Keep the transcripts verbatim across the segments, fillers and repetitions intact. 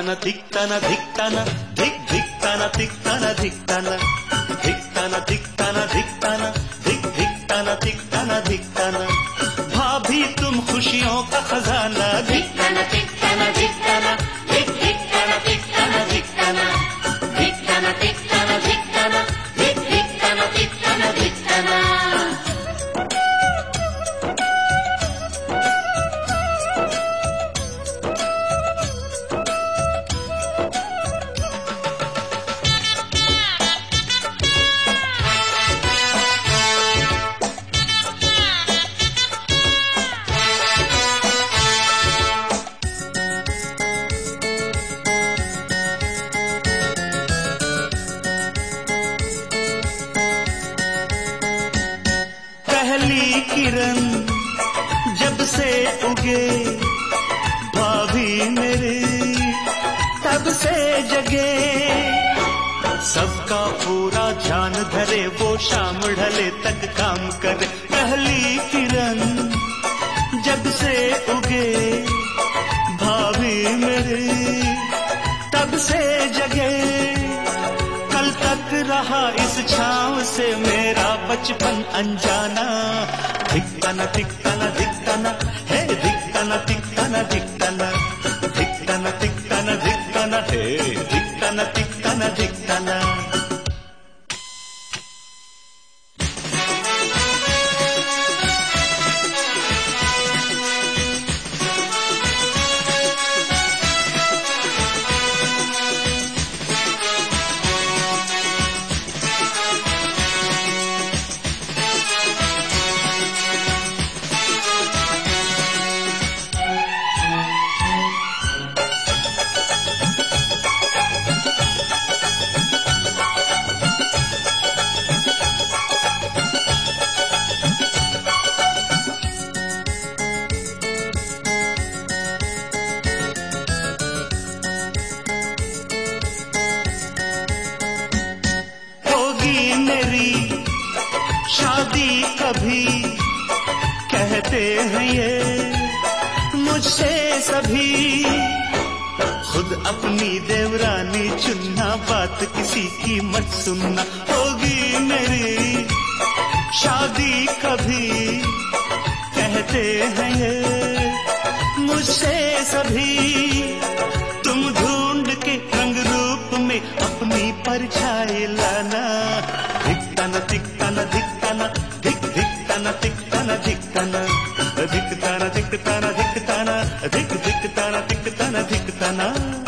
धिक्ताना धिक्ताना धिक्ताना धिक धिक्ताना धिक्ताना धिक्ताना धिक्ताना धिक्ताना धिक्ताना धिक धिक्ताना धिक्ताना धिक्ताना। भाभी तुम खुशियों का खजाना। धिक्ताना धिक्ताना धिक्ताना धिक धिक्ताना धिक्ताना धिक्ताना धिक्ताना धिक्ताना धिक्ताना धिक धिक्ताना धिक्ताना धिक्ताना। पहली किरण जब से उगे भाभी मेरी तब से जगे। सबका पूरा ध्यान धरे वो शाम ढले तक काम करे। पहली किरण जब से उगे भाभी मेरी तब से जगे। कल तक रहा इस छांव से मेरा बचपन अनजाना। धिक्ताना धिक्ताना धिक्ताना हे धिक्ताना धिक्ताना धिक्ताना धिक्ताना धिक्ताना धिक्ताना हे धिक्ताना धिक्ताना धिक्ताना। मेरी शादी कभी कहते हैं ये मुझसे सभी। खुद अपनी देवरानी चुनना बात किसी की मत सुनना। होगी मेरी शादी कभी कहते हैं ये मुझसे सभी। तुम ढूंढ के रंग रूप में अपनी परछाई लाना। धिक्ताना धिक्ताना धिक्ताना धिक धिक्ताना धिक्ताना धिक्ताना धिक्ताना धिक्ताना धिक्ताना धिक धिक्ताना धिक्ताना धिक्ताना।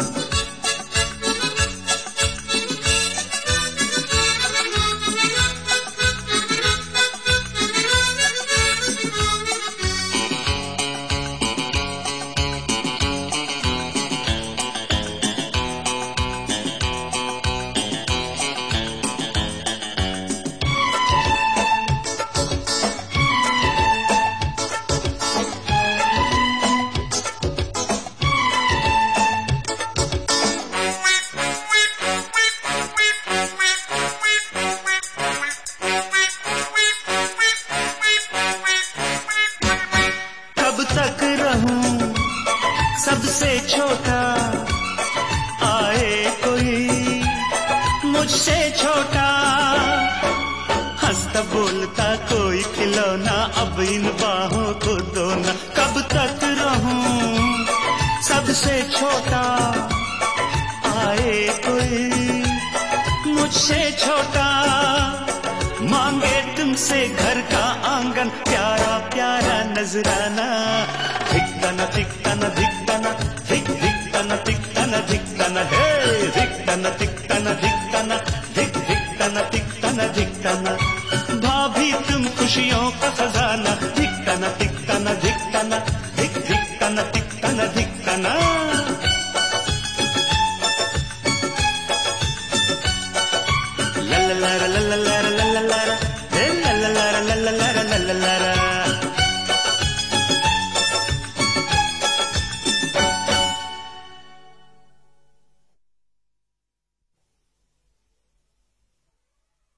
तक रहूं सबसे छोटा आए कोई मुझसे छोटा। हंसता बोलता कोई खिलौना अब इन बाहों को दो ना। कब तक रहूं सबसे छोटा आए कोई मुझसे छोटा। मांगे तुमसे घर का आंगन प्यारा प्यारा नजराना। धिक्ताना धिक्ताना धिक्ताना धिक धिक्ताना धिक्ताना धिक्ताना हे धिक्ताना धिक्ताना धिक्ताना धिक धिक्ताना धिक्ताना धिक्ताना। भाभी तुम खुशियों का खजाना। धिक्ताना धिक्ताना धिक्ताना धिक धिक्ताना धिक्ताना धिक्ताना। ला ला ला ला ला ला